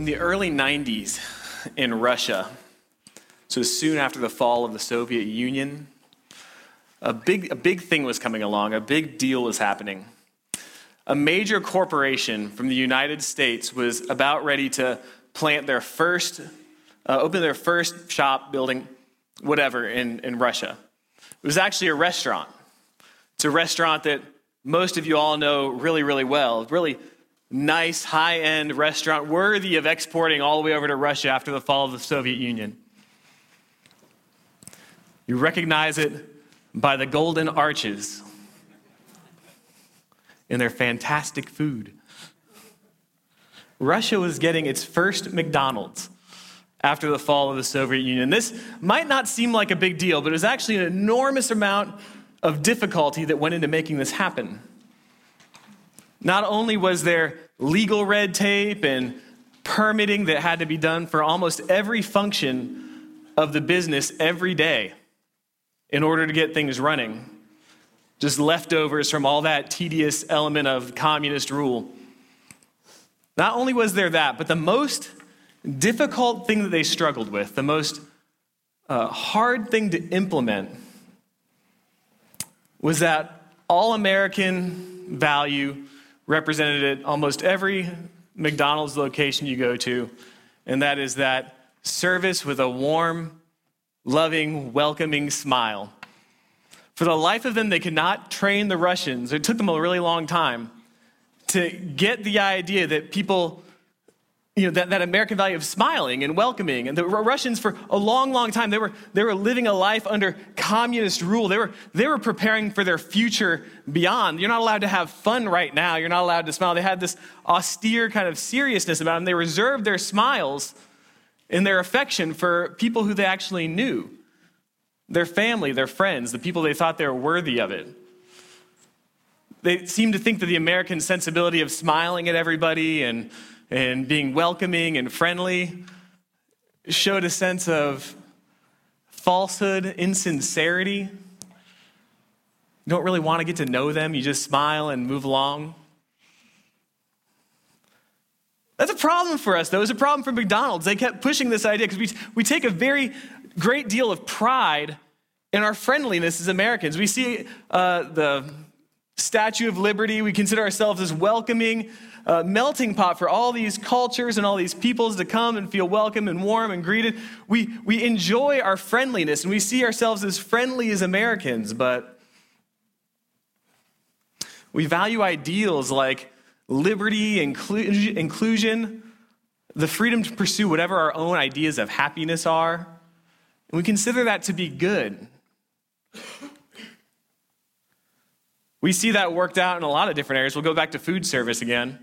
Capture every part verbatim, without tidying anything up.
In the early nineties in Russia, so soon after the fall of the Soviet Union, a big, a big thing was coming along, a big deal was happening. A major corporation from the United States was about ready to plant their first, uh, open their first shop, building, whatever, in, in Russia. It was actually a restaurant. It's a restaurant that most of you all know really, really well. Really nice, high-end restaurant, worthy of exporting all the way over to Russia after the fall of the Soviet Union. You recognize it by the golden arches in their fantastic food. Russia was getting its first McDonald's after the fall of the Soviet Union. This might not seem like a big deal, but it was actually an enormous amount of difficulty that went into making this happen. Not only was there legal red tape and permitting that had to be done for almost every function of the business every day in order to get things running, just leftovers from all that tedious element of communist rule. Not only was there that, but the most difficult thing that they struggled with, the most uh, hard thing to implement, was that all-American value represented at almost every McDonald's location you go to, and that is that service with a warm, loving, welcoming smile. For the life of them, they could not train the Russians. It took them a really long time to get the idea that people, you know, that, that American value of smiling and welcoming. And the Russians, for a long, long time, they were they were living a life under communist rule. They were they were preparing for their future beyond. You're not allowed to have fun right now. You're not allowed to smile. They had this austere kind of seriousness about them. They reserved their smiles and their affection for people who they actually knew. Their family, their friends, the people they thought they were worthy of it. They seemed to think that the American sensibility of smiling at everybody and and being welcoming and friendly showed a sense of falsehood, insincerity. You don't really want to get to know them. You just smile and move along. That's a problem for us, though. It's a problem for McDonald's. They kept pushing this idea because we, we take a very great deal of pride in our friendliness as Americans. We see uh, the Statue of Liberty. We consider ourselves as welcoming, uh, melting pot for all these cultures and all these peoples to come and feel welcome and warm and greeted. We we enjoy our friendliness and we see ourselves as friendly as Americans, but we value ideals like liberty, inclu- inclusion, the freedom to pursue whatever our own ideas of happiness are, and we consider that to be good. We see that worked out in a lot of different areas. We'll go back to food service again.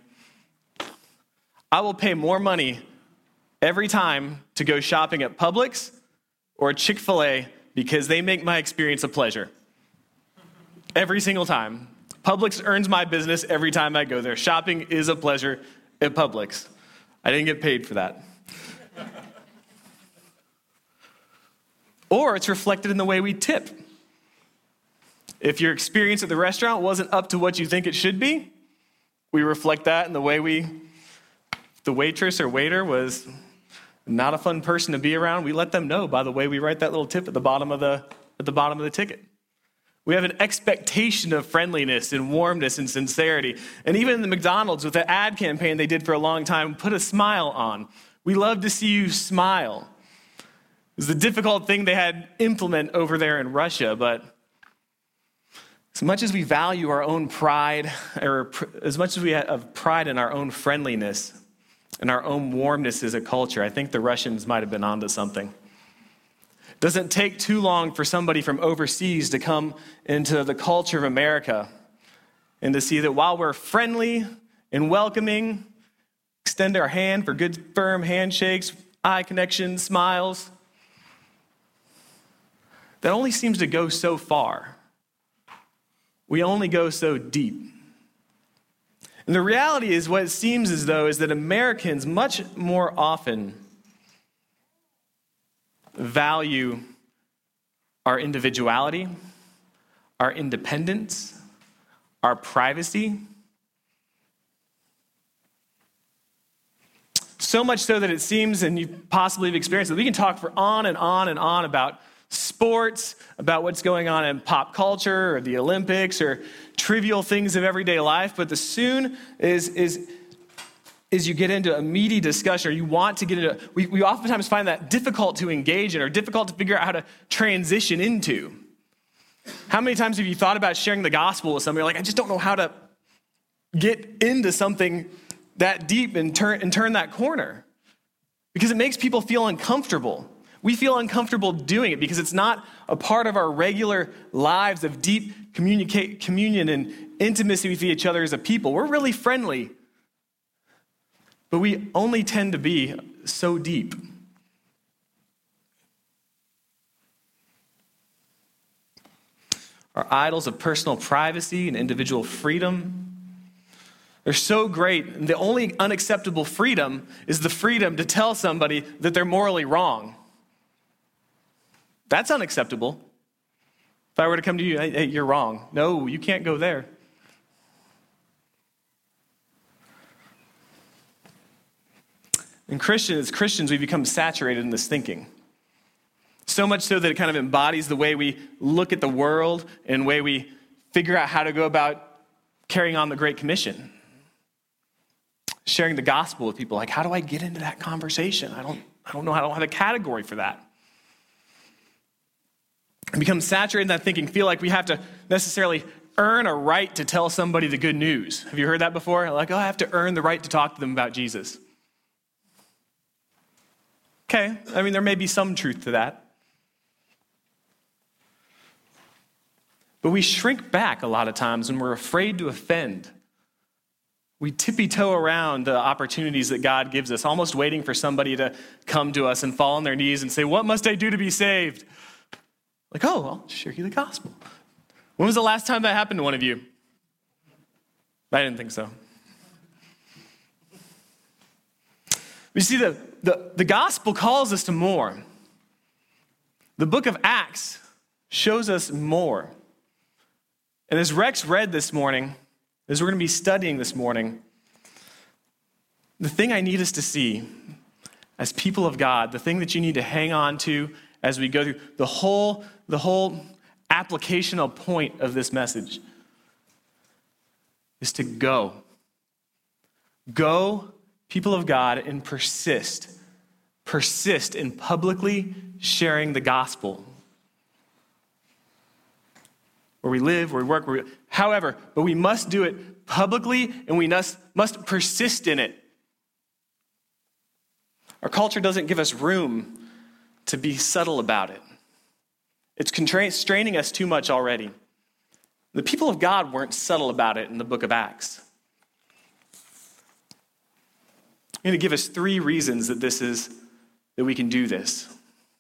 I will pay more money every time to go shopping at Publix or Chick-fil-A because they make my experience a pleasure. Every single time. Publix earns my business every time I go there. Shopping is a pleasure at Publix. I didn't get paid for that. Or it's reflected in the way we tip. If your experience at the restaurant wasn't up to what you think it should be, we reflect that in the way we, if the waitress or waiter was not a fun person to be around, we let them know by the way we write that little tip at the bottom of the at the bottom of the ticket. We have an expectation of friendliness and warmness and sincerity. And even in the McDonald's, with the ad campaign they did for a long time, put a smile on. We love to see you smile. It was a difficult thing they had to implement over there in Russia, but as much as we value our own pride, or pr- as much as we have pride in our own friendliness and our own warmness as a culture, I think the Russians might have been onto something. It doesn't take too long for somebody from overseas to come into the culture of America and to see that while we're friendly and welcoming, extend our hand for good, firm handshakes, eye connection, smiles, that only seems to go so far. We only go so deep. And the reality is, what it seems as though is that Americans much more often value our individuality, our independence, our privacy. So much so that it seems, and you possibly have experienced it, we can talk for on and on and on about sports, about what's going on in pop culture or the Olympics or trivial things of everyday life. But as soon as, is, is you get into a meaty discussion or you want to get into, we, we oftentimes find that difficult to engage in or difficult to figure out how to transition into. How many times have you thought about sharing the gospel with somebody? You're like, I just don't know how to get into something that deep and turn and turn that corner, because it makes people feel uncomfortable. We feel uncomfortable doing it because it's not a part of our regular lives of deep communicate, communion and intimacy with each other as a people. We're really friendly, but we only tend to be so deep. Our idols of personal privacy and individual freedom, they're so great. And the only unacceptable freedom is the freedom to tell somebody that they're morally wrong. That's unacceptable. If I were to come to you, hey, hey, you're wrong. No, you can't go there. And Christians, as Christians, we become saturated in this thinking. So much so that it kind of embodies the way we look at the world and the way we figure out how to go about carrying on the Great Commission. Sharing the gospel with people. Like, how do I get into that conversation? I don't, I don't know. I don't have a category for that. And become saturated in that thinking, feel like we have to necessarily earn a right to tell somebody the good news. Have you heard that before? Like, oh, I have to earn the right to talk to them about Jesus. Okay, I mean, there may be some truth to that. But we shrink back a lot of times when we're afraid to offend. We tippy-toe around the opportunities that God gives us, almost waiting for somebody to come to us and fall on their knees and say, what must I do to be saved? Like, oh, I'll share you the gospel. When was the last time that happened to one of you? I didn't think so. You see, the, the, the gospel calls us to more. The book of Acts shows us more. And as Rex read this morning, as we're going to be studying this morning, the thing I need us to see as people of God, the thing that you need to hang on to as we go through the whole, the whole applicational point of this message is to go. Go, people of God, and persist. Persist in publicly sharing the gospel. Where we live, where we work, where we, however, but we must do it publicly and we must, must persist in it. Our culture doesn't give us room to be subtle about it. It's constraining us too much already. The people of God weren't subtle about it in the book of Acts. I'm going to give us three reasons that this is, that we can do this.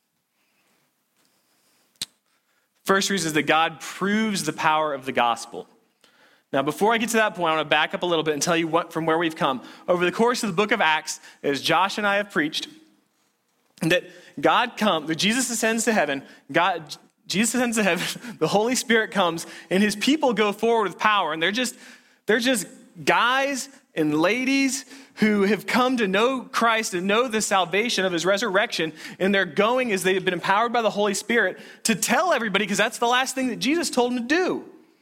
First reason is that God proves the power of the gospel. Now, before I get to that point, I want to back up a little bit and tell you what from where we've come. Over the course of the book of Acts, as Josh and I have preached, that God comes, that Jesus ascends to heaven, God, Jesus ascends to heaven, the Holy Spirit comes, and his people go forward with power. And they're just, they're just guys and ladies who have come to know Christ and know the salvation of his resurrection, and they're going as they have been empowered by the Holy Spirit to tell everybody, because that's the last thing that Jesus told them to do.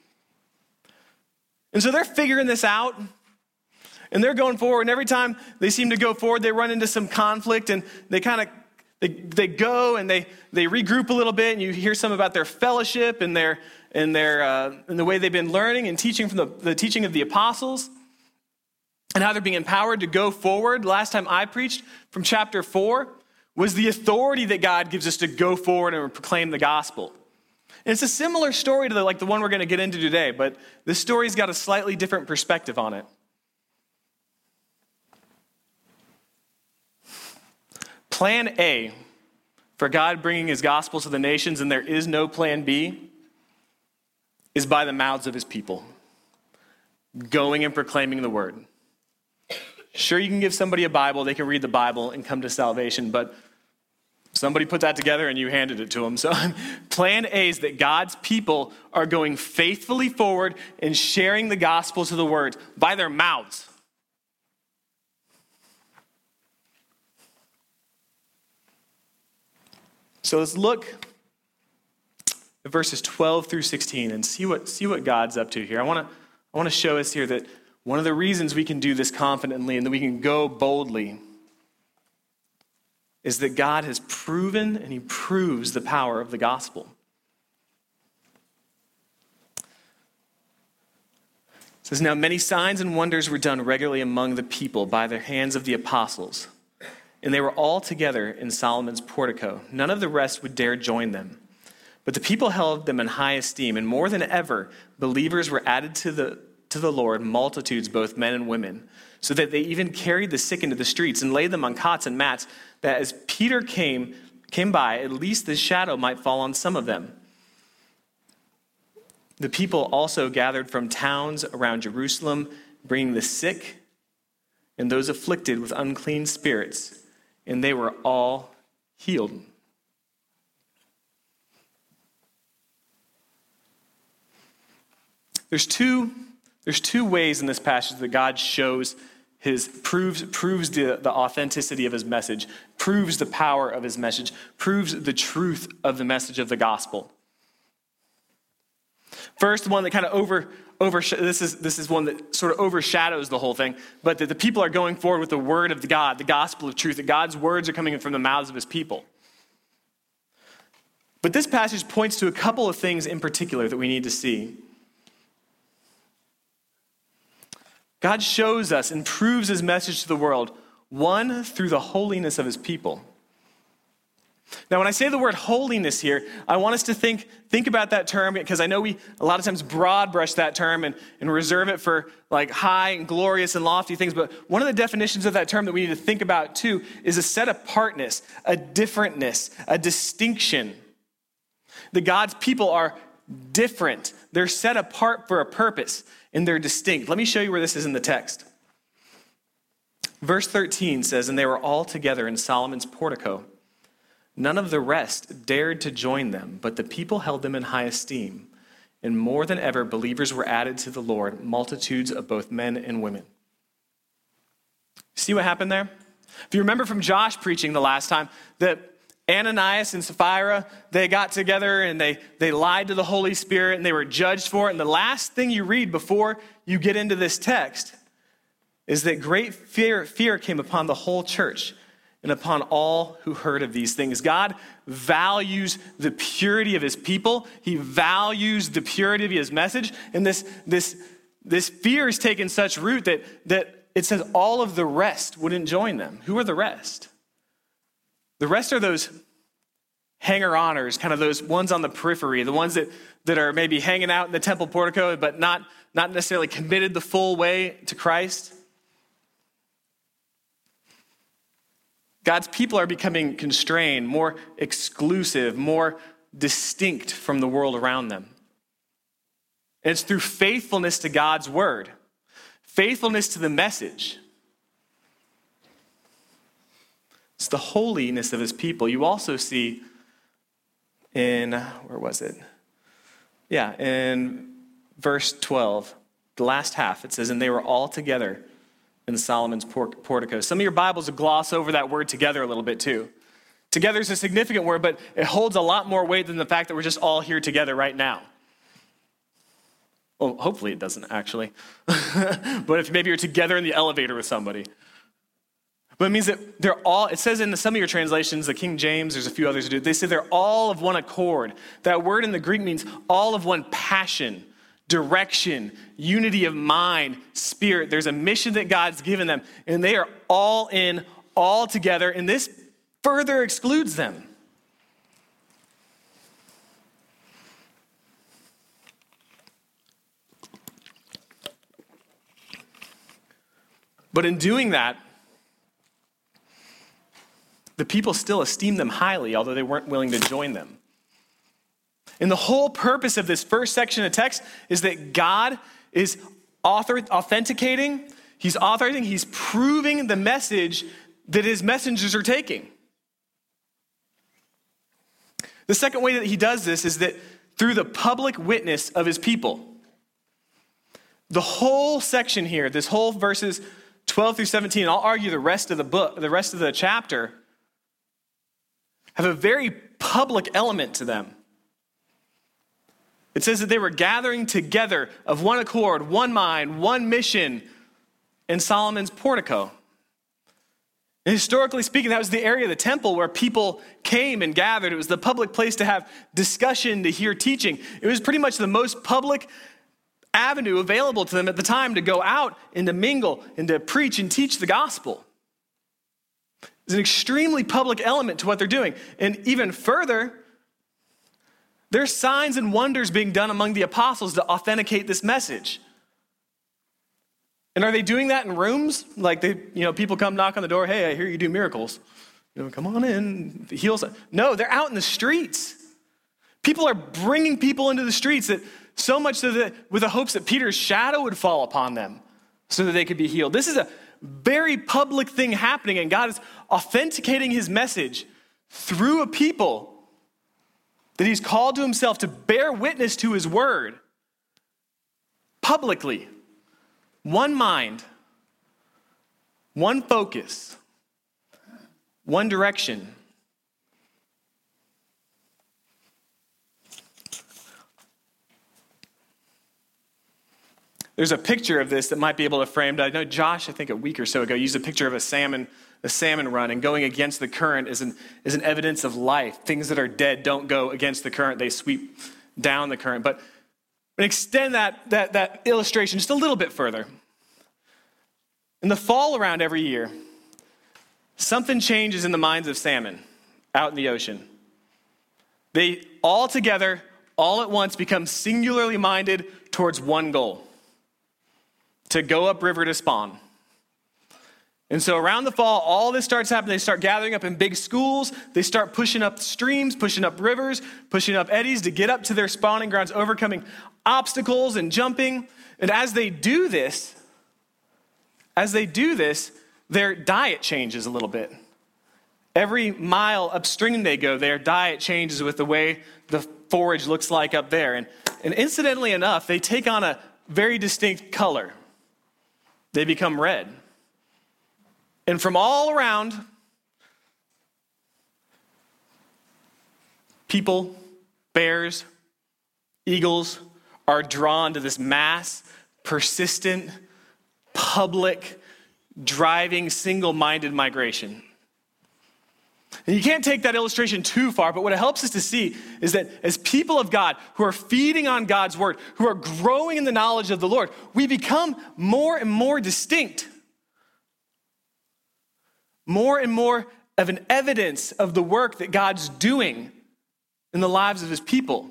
And so they're figuring this out, and they're going forward, and every time they seem to go forward, they run into some conflict, and they kind of, they, they go and they, they regroup a little bit, and you hear some about their fellowship and their, and their, uh, and the way they've been learning and teaching from the, the teaching of the apostles, and how they're being empowered to go forward. Last time I preached from chapter four was the authority that God gives us to go forward and proclaim the gospel. And it's a similar story to the, like the one we're going to get into today, but this story's got a slightly different perspective on it. Plan A for God bringing his gospel to the nations, and there is no plan B, is by the mouths of his people, going and proclaiming the word. Sure, you can give somebody a Bible, they can read the Bible and come to salvation, but somebody put that together and you handed it to them. So plan A is that God's people are going faithfully forward and sharing the gospel to the word by their mouths. So let's look at verses twelve through sixteen and see what, see what God's up to here. I want to I want to show us here that one of the reasons we can do this confidently and that we can go boldly is that God has proven and he proves the power of the gospel. It says, now many signs and wonders were done regularly among the people by the hands of the apostles, and they were all together in Solomon's portico. None of the rest would dare join them, but the people held them in high esteem, and more than ever, believers were added to the to the Lord, multitudes, both men and women, so that they even carried the sick into the streets and laid them on cots and mats, that as Peter came came by, at least the shadow might fall on some of them. The people also gathered from towns around Jerusalem, bringing the sick and those afflicted with unclean spirits, and they were all healed. There's two, there's two ways in this passage that God shows his, proves, proves the, the authenticity of his message, proves the power of his message, proves the truth of the message of the gospel. First, the one that kind of over, over this is this is one that sort of overshadows the whole thing, but that the people are going forward with the word of God, the gospel of truth, that God's words are coming in from the mouths of his people. But this passage points to a couple of things in particular that we need to see. God shows us and proves his message to the world, one, through the holiness of his people. Now, when I say the word holiness here, I want us to think, think about that term, because I know we a lot of times broad brush that term and, and reserve it for like high and glorious and lofty things. But one of the definitions of that term that we need to think about too is a set apartness, a differentness, a distinction. That God's people are different. They're set apart for a purpose and they're distinct. Let me show you where this is in the text. Verse thirteen says, and they were all together in Solomon's portico. None of the rest dared to join them, but the people held them in high esteem. And more than ever, believers were added to the Lord, multitudes of both men and women. See what happened there? If you remember from Josh preaching the last time, that Ananias and Sapphira, they got together and they, they lied to the Holy Spirit and they were judged for it. And the last thing you read before you get into this text is that great fear, fear came upon the whole church and upon all who heard of these things. God values the purity of his people. He values the purity of his message. And this, this, this fear has taken such root that, that it says all of the rest wouldn't join them. Who are the rest? The rest are those hanger-oners, kind of those ones on the periphery, the ones that, that are maybe hanging out in the temple portico, but not, not necessarily committed the full way to Christ. God's people are becoming constrained, more exclusive, more distinct from the world around them. And it's through faithfulness to God's word, faithfulness to the message. It's the holiness of his people. You also see in, where was it? Yeah, in verse twelve, the last half, it says, and they were all together in Solomon's portico. Some of your Bibles will gloss over that word together a little bit too. Together is a significant word, but it holds a lot more weight than the fact that we're just all here together right now. Well, hopefully it doesn't actually. But if maybe you're together in the elevator with somebody. But it means that they're all, it says in some of your translations, the King James, there's a few others who do, they say they're all of one accord. That word in the Greek means all of one passion, direction, unity of mind, spirit. There's a mission that God's given them, and they are all in, all together, and this further excludes them. But in doing that, the people still esteemed them highly, although they weren't willing to join them. And the whole purpose of this first section of text is that God is author, authenticating, he's authorizing, he's proving the message that his messengers are taking. The second way that he does this is that through the public witness of his people. The whole section here, this whole verses twelve through seventeen, I'll argue the rest of the book, the rest of the chapter, have a very public element to them. It says that they were gathering together of one accord, one mind, one mission in Solomon's portico. And historically speaking, that was the area of the temple where people came and gathered. It was the public place to have discussion, to hear teaching. It was pretty much the most public avenue available to them at the time to go out and to mingle and to preach and teach the gospel. It's an extremely public element to what they're doing. And even further, there's signs and wonders being done among the apostles to authenticate this message. And are they doing that in rooms? Like, they, you know, people come knock on the door, hey, I hear you do miracles. You know, come on in, heal some. No, they're out in the streets. People are bringing people into the streets, that so much so that with the hopes that Peter's shadow would fall upon them so that they could be healed. This is a very public thing happening, and God is authenticating his message through a people that he's called to himself to bear witness to his word publicly. One mind, one focus, one direction. There's a picture of this that might be able to frame. I know Josh, I think a week or so ago, used a picture of a salmon, a salmon run, and going against the current is an, is an evidence of life. Things that are dead don't go against the current, they sweep down the current. But extend that, that, that illustration just a little bit further. In the fall around every year, something changes in the minds of salmon out in the ocean. They all together, all at once, become singularly minded towards one goal: to go upriver to spawn. And so around the fall, all this starts happening. They start gathering up in big schools. They start pushing up streams, pushing up rivers, pushing up eddies to get up to their spawning grounds, overcoming obstacles and jumping. And as they do this, as they do this, their diet changes a little bit. Every mile upstream they go, their diet changes with the way the forage looks like up there. And, and incidentally enough, they take on a very distinct color. They become red. And from all around, people, bears, eagles are drawn to this mass, persistent, public, driving, single-minded migration. And you can't take that illustration too far, but what it helps us to see is that as people of God who are feeding on God's word, who are growing in the knowledge of the Lord, we become more and more distinct. More and more of an evidence of the work that God's doing in the lives of his people.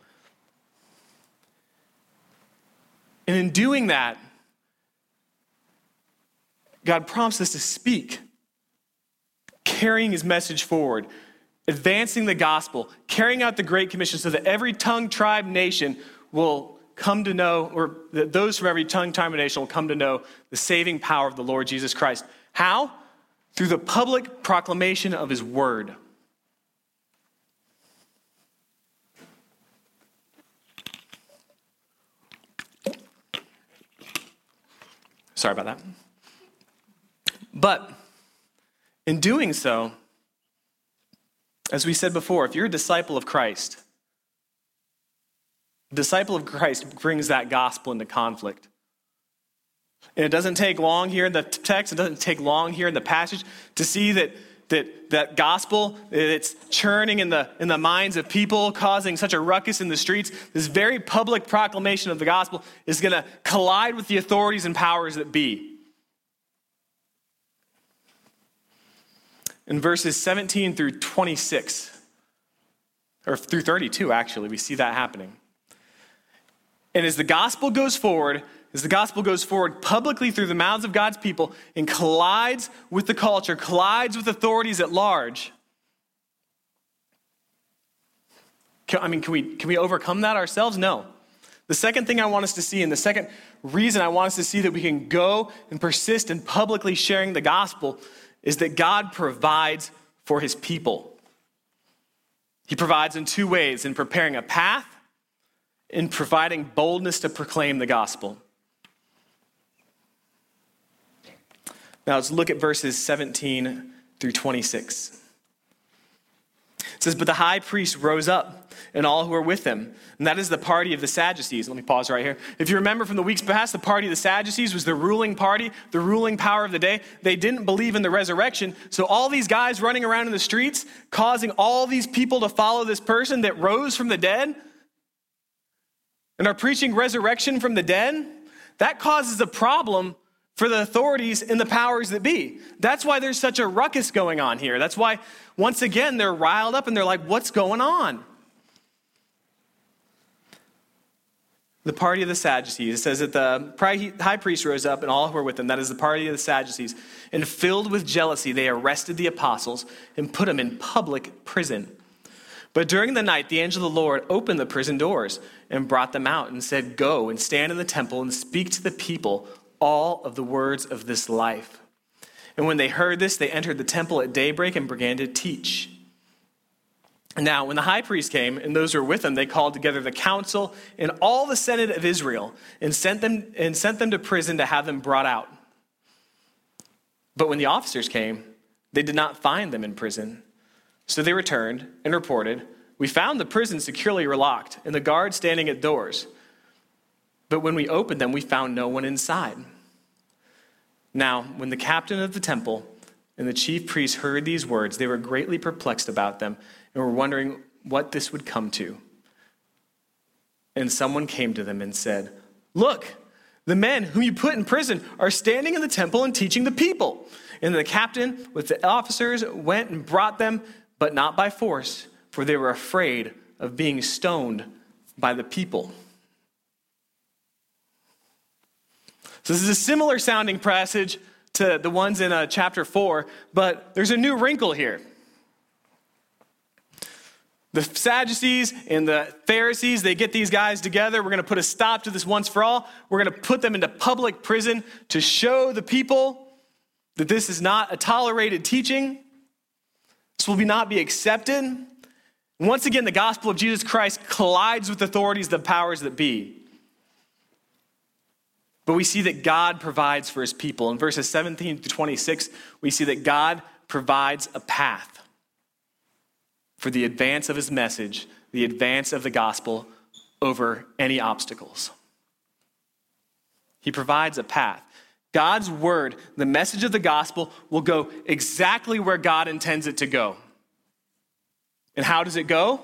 And in doing that, God prompts us to speak, carrying his message forward, advancing the gospel, carrying out the Great Commission so that every tongue, tribe, nation will come to know, or that those from every tongue, tribe, and nation will come to know the saving power of the Lord Jesus Christ. How? Through the public proclamation of his word. Sorry about that. But in doing so, as we said before, if you're a disciple of Christ, a disciple of Christ brings that gospel into conflict. And it doesn't take long here in the text, it doesn't take long here in the passage to see that that, that gospel, it's churning in the, in the minds of people, causing such a ruckus in the streets. This very public proclamation of the gospel is going to collide with the authorities and powers that be. In verses seventeen through twenty-six, or through thirty-two actually, we see that happening. And as the gospel goes forward, as the gospel goes forward publicly through the mouths of God's people and collides with the culture, collides with authorities at large, can, I mean, can we, can we overcome that ourselves? No. The second thing I want us to see, and the second reason I want us to see that we can go and persist in publicly sharing the gospel, is that God provides for his people. He provides in two ways: in preparing a path, in providing boldness to proclaim the gospel. Now let's look at verses seventeen through twenty-six. It says, but the high priest rose up and all who were with him. And that is the party of the Sadducees. Let me pause right here. If you remember from the weeks past, the party of the Sadducees was the ruling party, the ruling power of the day. They didn't believe in the resurrection. So all these guys running around in the streets, causing all these people to follow this person that rose from the dead and are preaching resurrection from the dead, that causes a problem for the authorities and the powers that be. That's why there's such a ruckus going on here. That's why, once again, they're riled up and they're like, what's going on? The party of the Sadducees. It says that the high priest rose up and all who were with him. That is the party of the Sadducees. And filled with jealousy, they arrested the apostles and put them in public prison. But during the night, the angel of the Lord opened the prison doors and brought them out and said, go and stand in the temple and speak to the people all of the words of this life. And when they heard this, they entered the temple at daybreak and began to teach. Now, when the high priest came and those who were with him, they called together the council and all the senate of Israel and sent them and sent them to prison to have them brought out. But when the officers came, they did not find them in prison. So they returned and reported, we found the prison securely locked and the guards standing at doors. But when we opened them, we found no one inside. Now, when the captain of the temple and the chief priests heard these words, they were greatly perplexed about them and were wondering what this would come to. And someone came to them and said, look, the men whom you put in prison are standing in the temple and teaching the people. And the captain with the officers went and brought them, but not by force, for they were afraid of being stoned by the people. So this is a similar sounding passage to the ones in uh, chapter four, but there's a new wrinkle here. The Sadducees and the Pharisees, they get these guys together. We're going to put a stop to this once for all. We're going to put them into public prison to show the people that this is not a tolerated teaching. This will be not be accepted. And once again, the gospel of Jesus Christ collides with authorities, the powers that be. But we see that God provides for his people. In verses seventeen to twenty-six, we see that God provides a path for the advance of his message, the advance of the gospel over any obstacles. He provides a path. God's word, the message of the gospel, will go exactly where God intends it to go. And how does it go?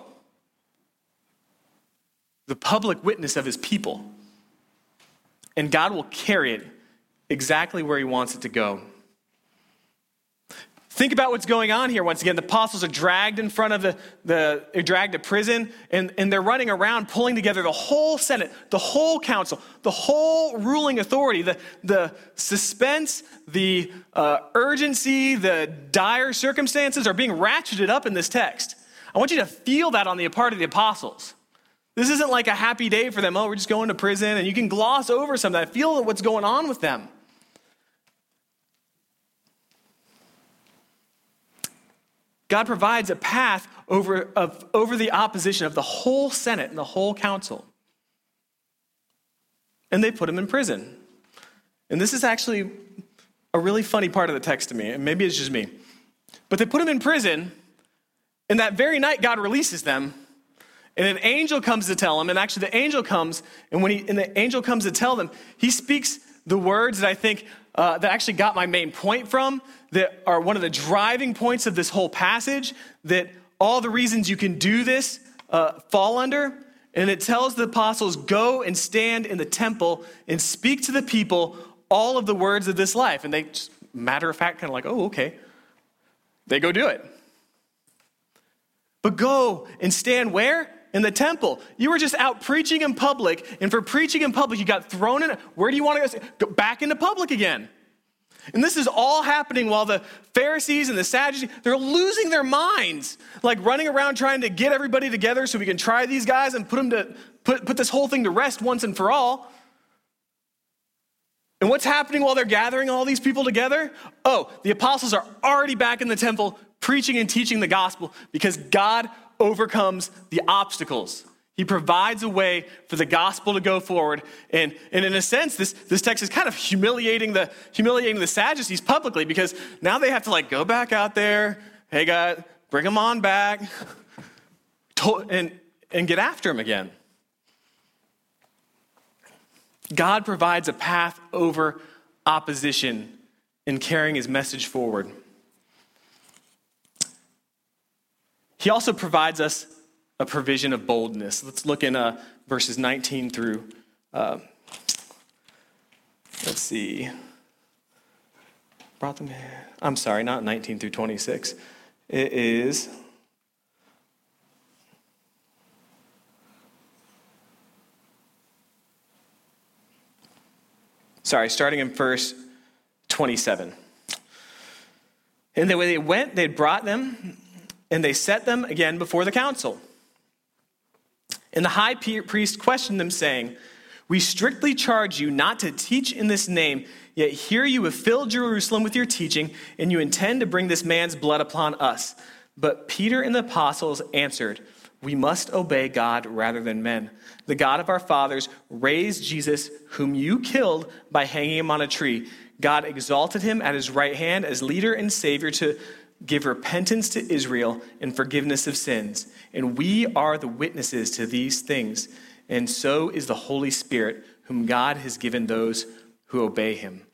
The public witness of his people. And God will carry it exactly where he wants it to go. Think about what's going on here. Once again, the apostles are dragged in front of the, the they're dragged to prison, and, and they're running around pulling together the whole Senate, the whole council, the whole ruling authority, the, the suspense, the uh, urgency, the dire circumstances are being ratcheted up in this text. I want you to feel that on the part of the apostles. This isn't like a happy day for them. Oh, we're just going to prison, and you can gloss over some of that. Feel what's going on with them. God provides a path over, of, over the opposition of the whole Senate and the whole council. And they put him in prison. And this is actually a really funny part of the text to me, and maybe it's just me. But they put him in prison, and that very night God releases them, and an angel comes to tell them, and actually the angel comes, and when he, and the angel comes to tell them, he speaks the words that I think uh, that actually got my main point from, that are one of the driving points of this whole passage, that all the reasons you can do this uh, fall under. And it tells the apostles, go and stand in the temple and speak to the people all of the words of this life. And they just, matter of fact, kind of like, oh, okay. They go do it. But go and stand where? In the temple. You were just out preaching in public, and for preaching in public, you got thrown in. Where do you want to go? Go back into public again. And this is all happening while the Pharisees and the Sadducees, they're losing their minds, like running around trying to get everybody together so we can try these guys and put them to put, put this whole thing to rest once and for all. And what's happening while they're gathering all these people together? Oh, the apostles are already back in the temple preaching and teaching the gospel because God overcomes the obstacles. He provides a way for the gospel to go forward. And, and in a sense, this, this text is kind of humiliating the, humiliating the Sadducees publicly because now they have to like go back out there. Hey, God, bring them on back. to- and, and get after him again. God provides a path over opposition in carrying his message forward. He also provides us a provision of boldness. Let's look in uh, verses nineteen through, uh, let's see. Brought them. I'm sorry, not nineteen through twenty-six. It is. Sorry, starting in verse twenty-seven. And then when they went, they brought them, and they set them again before the council. And the high priest questioned them, saying, "We strictly charge you not to teach in this name, yet here you have filled Jerusalem with your teaching, and you intend to bring this man's blood upon us." But Peter and the apostles answered, "We must obey God rather than men. The God of our fathers raised Jesus, whom you killed by hanging him on a tree. God exalted him at his right hand as leader and savior to give repentance to Israel and forgiveness of sins. And we are the witnesses to these things. And so is the Holy Spirit, whom God has given those who obey him."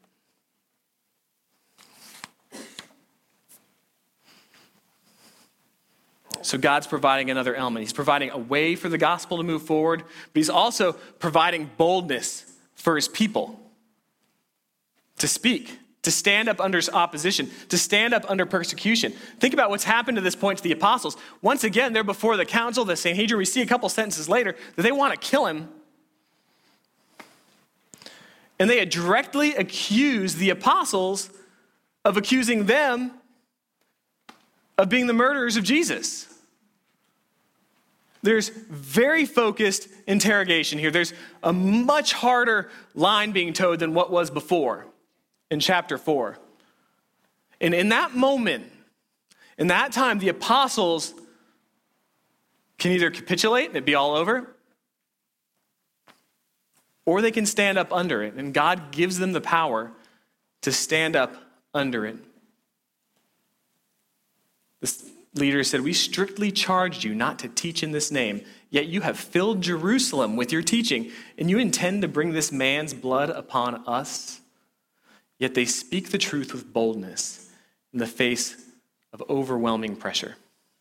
So God's providing another element. He's providing a way for the gospel to move forward, but he's also providing boldness for his people to speak, to stand up under opposition, to stand up under persecution. Think about what's happened to this point to the apostles. Once again, they're before the council, the Sanhedrin. We see a couple sentences later that they want to kill him. And they directly accuse the apostles of accusing them of being the murderers of Jesus. There's very focused interrogation here. There's a much harder line being towed than what was before in chapter four. And in that moment, in that time, the apostles can either capitulate and it be all over, or they can stand up under it. And God gives them the power to stand up under it. This leader said, "We strictly charged you not to teach in this name, yet you have filled Jerusalem with your teaching, and you intend to bring this man's blood upon us." Yet they speak the truth with boldness in the face of overwhelming pressure.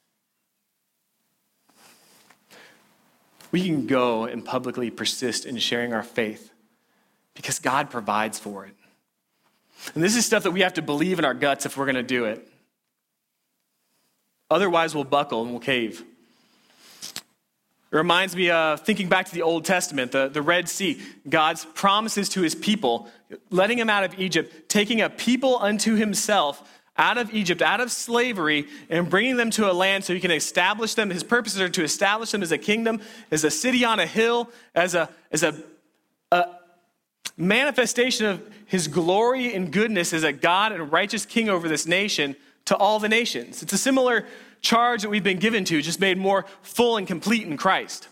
We can go and publicly persist in sharing our faith because God provides for it. And this is stuff that we have to believe in our guts if we're going to do it. Otherwise, we'll buckle and we'll cave. It reminds me of thinking back to the Old Testament, the, the Red Sea, God's promises to his people, letting him out of Egypt, taking a people unto himself out of Egypt, out of slavery, and bringing them to a land so he can establish them. His purposes are to establish them as a kingdom, as a city on a hill, as a, as a, a manifestation of his glory and goodness as a God and righteous king over this nation to all the nations. It's a similar charge that we've been given to, just made more full and complete in Christ.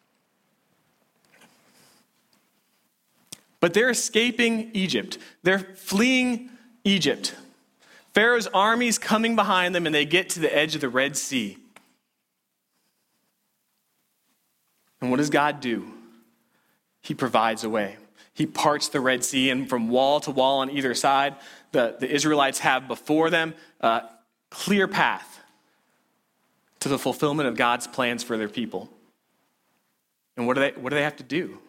But they're escaping Egypt. They're fleeing Egypt. Pharaoh's army's coming behind them, and they get to the edge of the Red Sea. And what does God do? He provides a way. He parts the Red Sea, and from wall to wall on either side, the, the Israelites have before them a clear path to the fulfillment of God's plans for their people. And what do they, what do they have to do?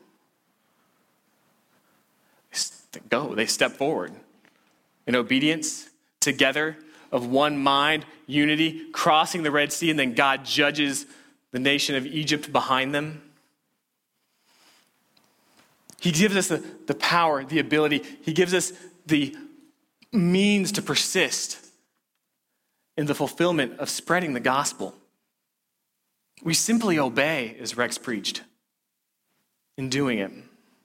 They go, they step forward in obedience, together, of one mind, unity, crossing the Red Sea, and then God judges the nation of Egypt behind them. He gives us the, the power, the ability. He gives us the means to persist in the fulfillment of spreading the gospel. We simply obey, as Rex preached, in doing it.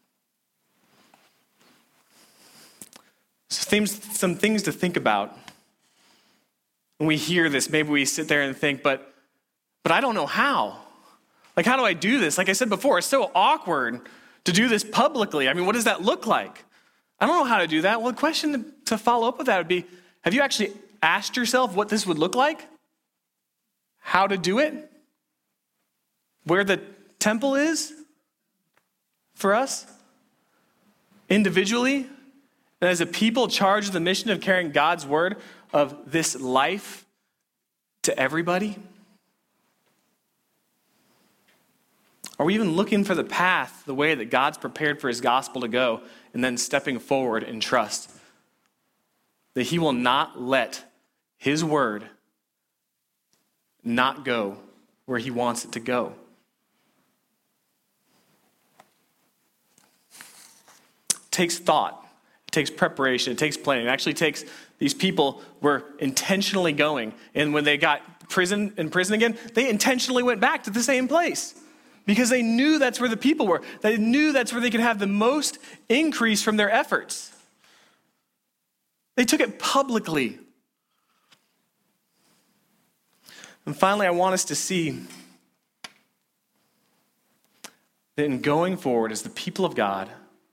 So things, some things to think about. When we hear this, maybe we sit there and think, but, but I don't know how. Like, how do I do this? Like I said before, it's so awkward to do this publicly. I mean, what does that look like? I don't know how to do that. Well, the question to follow up with that would be, have you actually asked yourself what this would look like? How to do it? where the temple is for us, individually, and as a people charged with the mission of carrying God's word of this life to everybody? Are we even looking for the path, the way that God's prepared for his gospel to go, and then stepping forward in trust that he will not let his word not go where he wants it to go? It takes thought. It takes preparation. It takes planning. It actually takes these people were intentionally going. And when they got prison in prison again, they intentionally went back to the same place because they knew that's where the people were. They knew that's where they could have the most increase from their efforts. They took it publicly. And finally, I want us to see that in going forward as the people of God,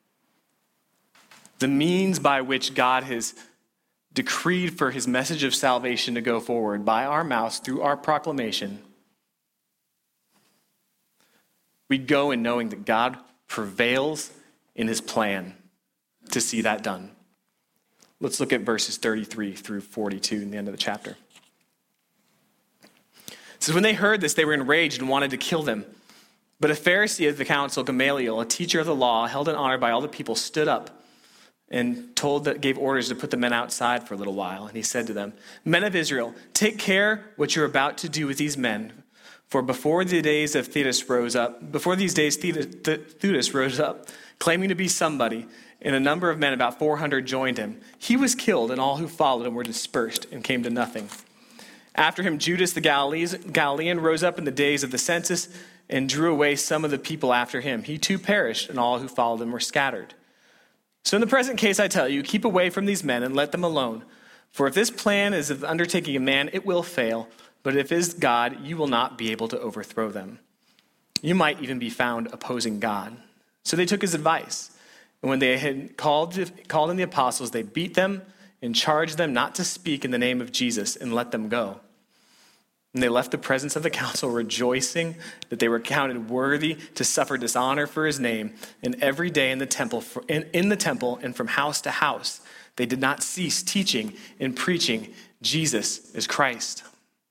the means by which God has decreed for his message of salvation to go forward by our mouths through our proclamation, we go in knowing that God prevails in his plan to see that done. Let's look at verses thirty-three through forty-two in the end of the chapter. It says, when they heard this, they were enraged and wanted to kill them. But a Pharisee of the council, Gamaliel, a teacher of the law, held in honor by all the people, stood up and told that gave orders to put the men outside for a little while. And he said to them, men of Israel, take care what you're about to do with these men. For before the days of Theudas rose up, before these days Theudas rose up, claiming to be somebody, and a number of men, about four hundred, joined him. He was killed, and all who followed him were dispersed and came to nothing. After him, Judas the Galilean rose up in the days of the census and drew away some of the people after him. He too perished, and all who followed him were scattered. So in the present case, I tell you, keep away from these men and let them alone. For if this plan is of undertaking a man, it will fail. But if it is God, you will not be able to overthrow them. You might even be found opposing God. So they took his advice. And when they had called, called in the apostles, they beat them and charged them not to speak in the name of Jesus and let them go. And they left the presence of the council rejoicing that they were counted worthy to suffer dishonor for his name. And every day in the temple, in, in the temple and from house to house, they did not cease teaching and preaching Jesus is Christ.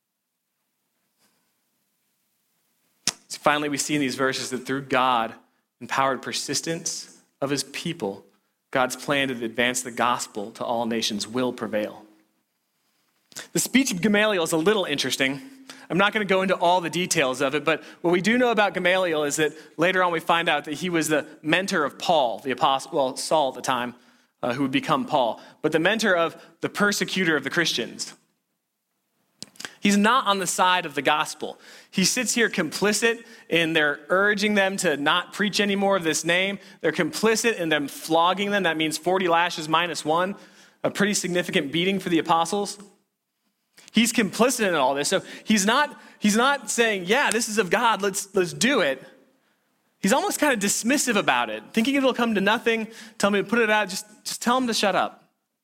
So finally, we see in these verses that through God empowered persistence of his people, God's plan to advance the gospel to all nations will prevail. The speech of Gamaliel is a little interesting. I'm not going to go into all the details of it, but what we do know about Gamaliel is that later on we find out that he was the mentor of Paul, the apostle, well, Saul at the time, uh, who would become Paul, but the mentor of the persecutor of the Christians. He's not on the side of the gospel. He sits here complicit in their urging them to not preach any more of this name. They're complicit in them flogging them. That means forty lashes minus one, a pretty significant beating for the apostles. He's complicit in all this. So he's not, he's not saying, yeah, this is of God, let's, let's do it. He's almost kind of dismissive about it, thinking it'll come to nothing. Tell me to put it out, just, just tell him to shut up.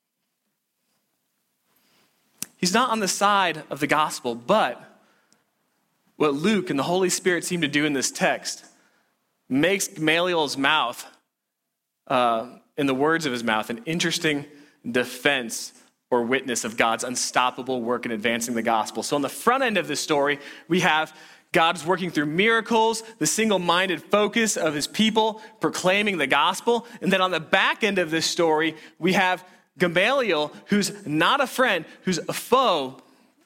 He's not on the side of the gospel, but what Luke and the Holy Spirit seem to do in this text makes Gamaliel's mouth, uh, in the words of his mouth, an interesting defense or witness of God's unstoppable work in advancing the gospel. So on the front end of this story, we have God's working through miracles, the single-minded focus of his people proclaiming the gospel. And then on the back end of this story, we have Gamaliel, who's not a friend, who's a foe,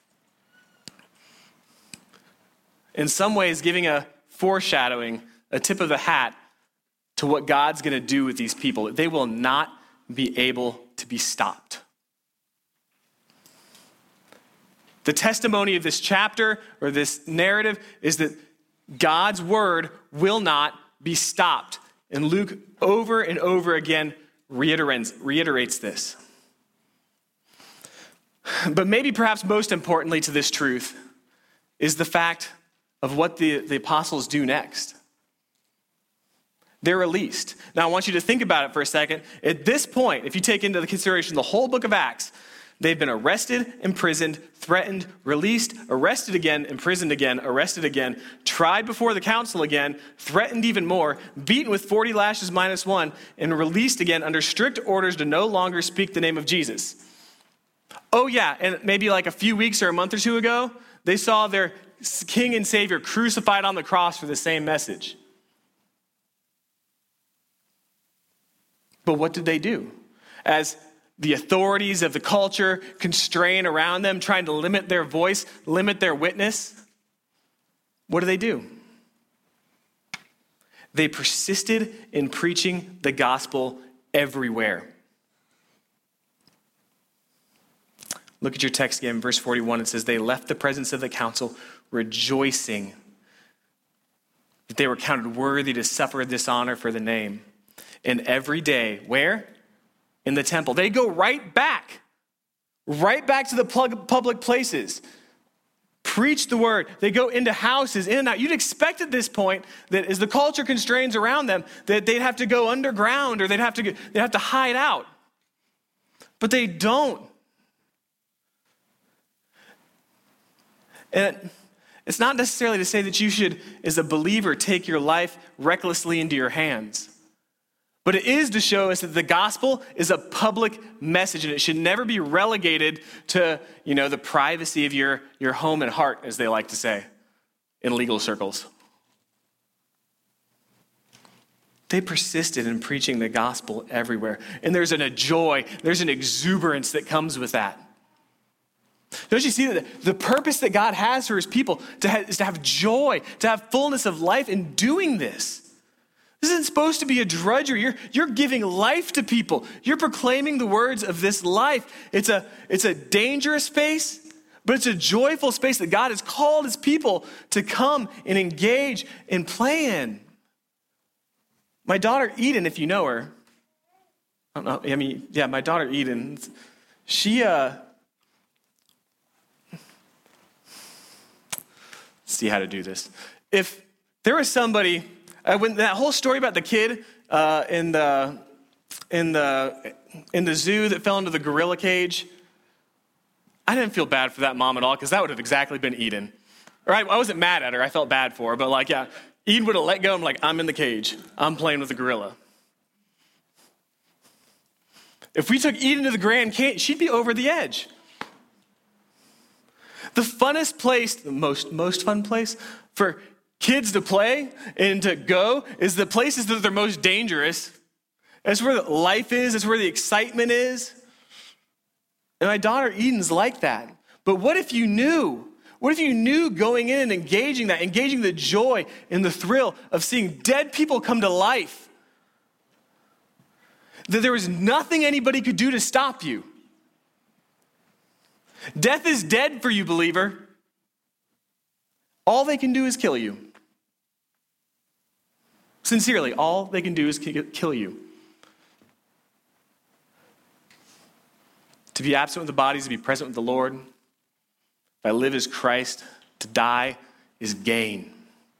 in some ways giving a foreshadowing, a tip of the hat to what God's going to do with these people. They will not be able to be stopped. The testimony of this chapter or this narrative is that God's word will not be stopped. And Luke over and over again reiterates, reiterates this. But maybe perhaps most importantly to this truth is the fact of what the, the apostles do next. They're released. Now I want you to think about it for a second. At this point, if you take into consideration the whole book of Acts, They've been arrested, imprisoned, threatened, released, arrested again, imprisoned again, arrested again, tried before the council again, threatened even more, beaten with forty lashes minus one, and released again under strict orders to no longer speak the name of Jesus. Oh yeah, and maybe like a few weeks or a month or two ago, they saw their King and Savior crucified on the cross for the same message. But what did they do? As the authorities of the culture constrain around them, trying to limit their voice, limit their witness, what do they do? They persisted in preaching the gospel everywhere. Look at your text again, verse forty-one. It says, they left the presence of the council rejoicing that they were counted worthy to suffer dishonor for the name. And every day, where? In the temple. They go right back, right back to the public places. Preach the word. They go into houses, in and out. You'd expect at this point that as the culture constrains around them, that they'd have to go underground or they'd have to go, they'd have to hide out. But they don't. And it's not necessarily to say that you should, as a believer, take your life recklessly into your hands. But it is to show us that the gospel is a public message, and it should never be relegated to, you know, the privacy of your, your home and heart, as they like to say in legal circles. They persisted in preaching the gospel everywhere. And there's an, a joy, there's an exuberance that comes with that. Don't you see that the purpose that God has for his people to have, is to have joy, to have fullness of life in doing this? This isn't supposed to be a drudgery. You're, you're giving life to people. You're proclaiming the words of this life. It's a, it's a dangerous space, but it's a joyful space that God has called his people to come and engage and play in. My daughter Eden, if you know her, I don't know, I mean, yeah, my daughter Eden, she, uh, see how to do this. If there was somebody, uh, when that whole story about the kid uh, in the in the in the zoo that fell into the gorilla cage, I didn't feel bad for that mom at all because that would have exactly been Eden. Or I, I wasn't mad at her. I felt bad for her, but like, yeah, Eden would have let go. I'm like, I'm in the cage. I'm playing with the gorilla. If we took Eden to the Grand Canyon, she'd be over the edge. The funnest place, the most, most fun place for kids to play and to go is the places that are most dangerous. That's where the life is. That's where the excitement is. And my daughter Eden's like that. But what if you knew? What if you knew going in and engaging that, engaging the joy and the thrill of seeing dead people come to life? That there was nothing anybody could do to stop you. Death is dead for you, believer. All they can do is kill you. Sincerely, all they can do is kill you. To be absent with the body is to be present with the Lord. If I live as Christ, to die is gain.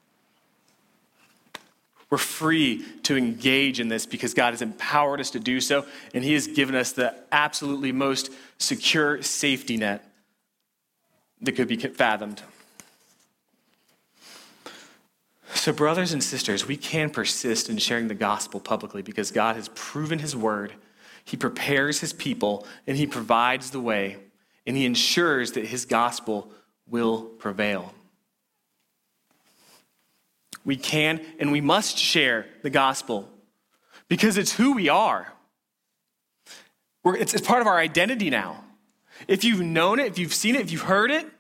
We're free to engage in this because God has empowered us to do so, and he has given us the absolutely most secure safety net that could be fathomed. So brothers and sisters, we can persist in sharing the gospel publicly because God has proven his word. He prepares his people, and he provides the way, and he ensures that his gospel will prevail. We can and we must share the gospel because it's who we are. We're, it's, it's part of our identity now. If you've known it, if you've seen it, if you've heard it,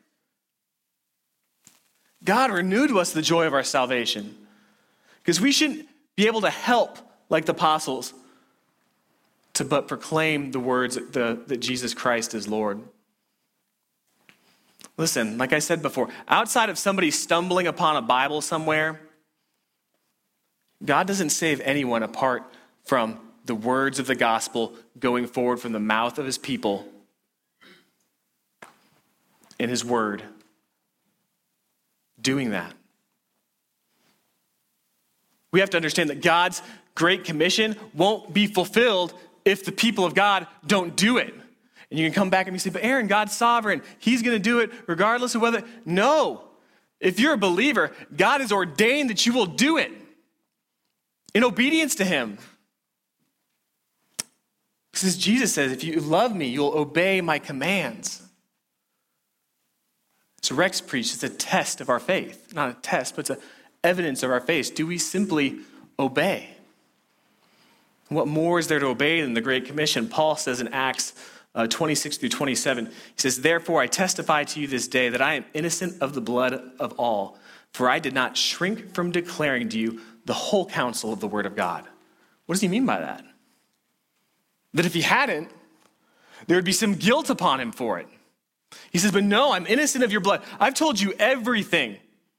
God renewed to us the joy of our salvation. Because we shouldn't be able to help, like the apostles, to but proclaim the words that, the, that Jesus Christ is Lord. Listen, like I said before, outside of somebody stumbling upon a Bible somewhere, God doesn't save anyone apart from the words of the gospel going forward from the mouth of his people in his word. Doing that. We have to understand that God's great commission won't be fulfilled if the people of God don't do it. And you can come back and you say, but Aaron, God's sovereign. He's going to do it regardless of whether. No. If you're a believer, God has ordained that you will do it in obedience to him. Because Jesus says, if you love me, you'll obey my commands. So Rex preached, it's a test of our faith. Not a test, but it's an evidence of our faith. Do we simply obey? What more is there to obey than the Great Commission? Paul says in Acts uh, twenty-six through twenty-seven, he says, therefore I testify to you this day that I am innocent of the blood of all, for I did not shrink from declaring to you the whole counsel of the word of God. What does he mean by that? That if he hadn't, there would be some guilt upon him for it. He says, but no, I'm innocent of your blood. I've told you everything.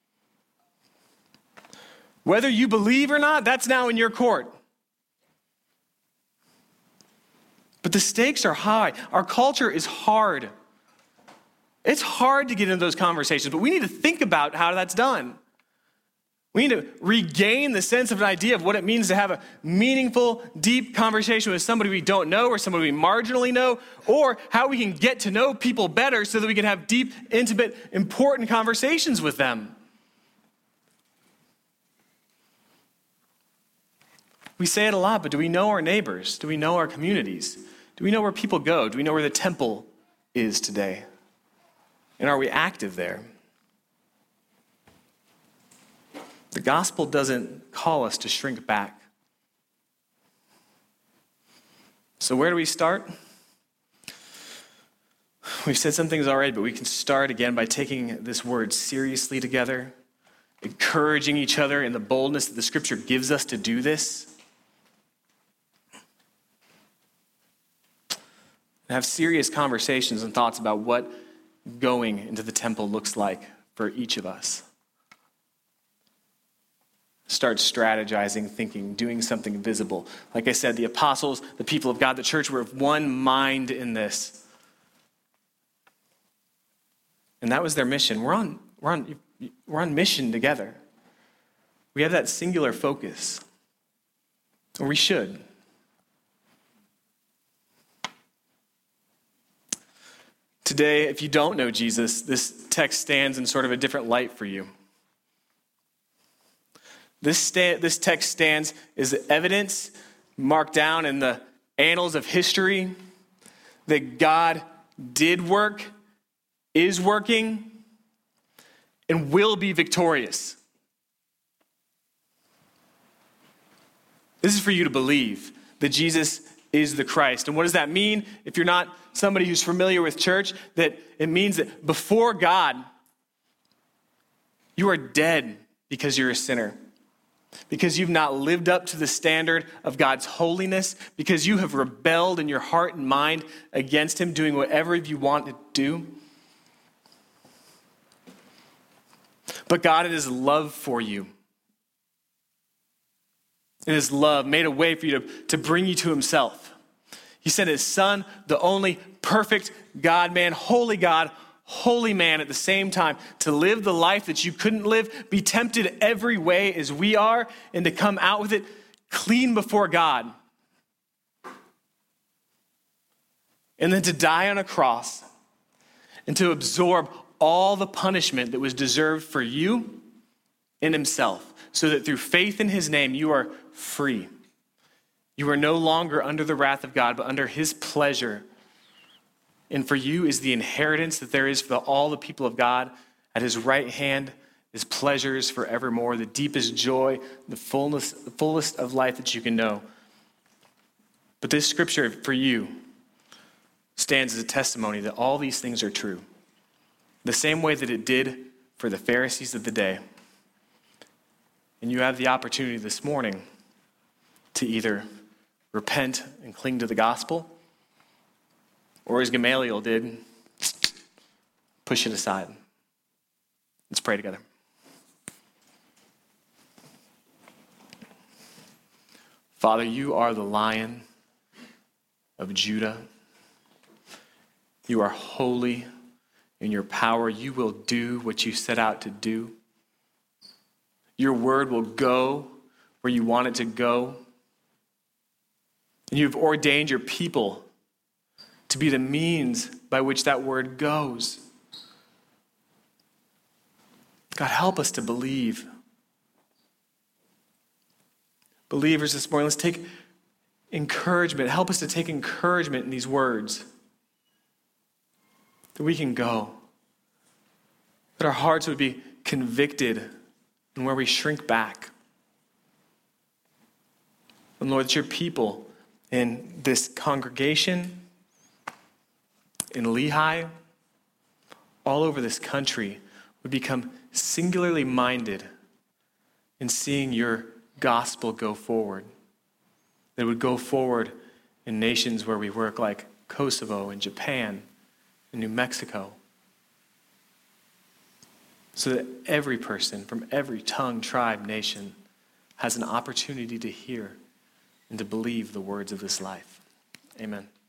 Whether you believe or not, that's now in your court. But the stakes are high. Our culture is hard. It's hard to get into those conversations, but we need to think about how that's done. We need to regain the sense of an idea of what it means to have a meaningful, deep conversation with somebody we don't know or somebody we marginally know, or how we can get to know people better so that we can have deep, intimate, important conversations with them. We say it a lot, but do we know our neighbors? Do we know our communities? Do we know where people go? Do we know where the temple is today? And are we active there? The gospel doesn't call us to shrink back. So where do we start? We've said some things already, but we can start again by taking this word seriously together, encouraging each other in the boldness that the scripture gives us to do this. And have serious conversations and thoughts about what going into the temple looks like for each of us. Start strategizing, thinking, doing something visible. Like I said, the apostles, the people of God, the church were of one mind in this. And that was their mission. We're on, we're on, we're on mission together. We have that singular focus. Or we should. Today, if you don't know Jesus, this text stands in sort of a different light for you. This, stand, this text stands as evidence marked down in the annals of history that God did work, is working, and will be victorious. This is for you to believe that Jesus is the Christ. And what does that mean? If you're not somebody who's familiar with church, that it means that before God, you are dead because you're a sinner. Because you've not lived up to the standard of God's holiness, because you have rebelled in your heart and mind against him, doing whatever you want to do. But God, in his love for you, in his love, made a way for you to, to bring you to himself. He sent his son, the only perfect God-man, holy God, holy man at the same time, to live the life that you couldn't live, be tempted every way as we are, and to come out with it clean before God. And then to die on a cross and to absorb all the punishment that was deserved for you in himself, so that through faith in his name, you are free. You are no longer under the wrath of God, but under his pleasure. And for you is the inheritance that there is for all the people of God. At his right hand is pleasures forevermore, the deepest joy, the fullness, the fullest of life that you can know. But this scripture for you stands as a testimony that all these things are true. The same way that it did for the Pharisees of the day. And you have the opportunity this morning to either repent and cling to the gospel, or as Gamaliel did, push it aside. Let's pray together. Father, you are the Lion of Judah. You are holy in your power. You will do what you set out to do. Your word will go where you want it to go. And you've ordained your people to be the means by which that word goes. God, help us to believe. Believers this morning, let's take encouragement. Help us to take encouragement in these words. That we can go. That our hearts would be convicted and where we shrink back. And Lord, that your people in this congregation, in Lehigh, all over this country, would become singularly minded in seeing your gospel go forward. That it would go forward in nations where we work, like Kosovo and Japan and New Mexico. So that every person from every tongue, tribe, nation has an opportunity to hear and to believe the words of this life. Amen.